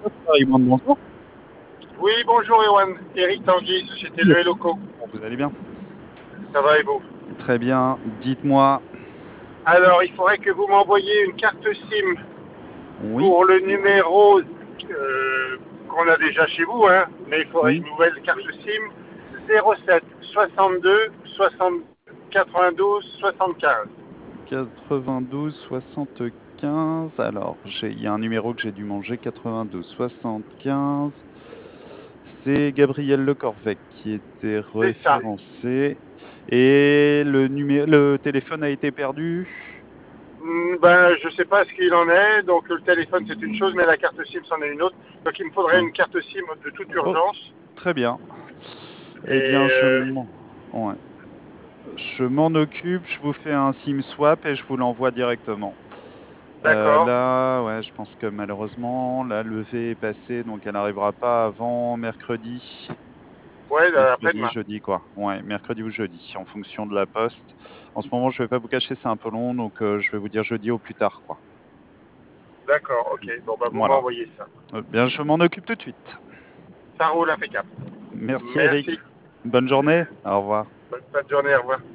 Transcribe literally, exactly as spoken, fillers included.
Paris, bonjour. Oui, bonjour Ewan, Eric Tanguy, Société Oui. Le Locaux. Vous allez bien? Ça va et vous? Très bien. Dites-moi. Alors, il faudrait que vous m'envoyiez une carte SIM Oui, pour le numéro euh, qu'on a déjà chez vous, hein, mais il faudrait oui. une nouvelle carte SIM zéro sept soixante-deux soixante quatre-vingt-douze soixante-quinze. quatre-vingt-douze soixante-quinze. Alors, j'ai, il y a un numéro que j'ai dû manger. quatre-vingt-douze soixante-quinze. C'est Gabriel Lecorvec qui était C'est ça. référencé. Et le numéro, le téléphone a été perdu. Hmm, Ben, je sais pas ce qu'il en est, donc le téléphone c'est une chose, mais la carte SIM c'en est une autre. Donc il me faudrait Ouais. une carte SIM de toute Oh, urgence. très bien. Eh Et bien, je euh, m'en, ouais. Je m'en occupe. Je vous fais un SIM swap et je vous l'envoie directement. Euh, d'accord. là, ouais, je pense que malheureusement, la levée est passée, donc elle n'arrivera pas avant mercredi. Ouais, Mercredi, après-demain. jeudi, quoi. Ouais, mercredi ou jeudi, en fonction de la poste. En ce moment, je vais pas vous cacher, c'est un peu long, donc euh, je vais vous dire jeudi au plus tard, quoi. D'accord, ok. Bon, bah, vous Voilà. m'envoyez ça. Euh, bien, je m'en occupe tout de suite. Ça roule impeccable. Merci, Eric. Merci. Bonne journée. Au revoir. Bonne fin de journée, au revoir.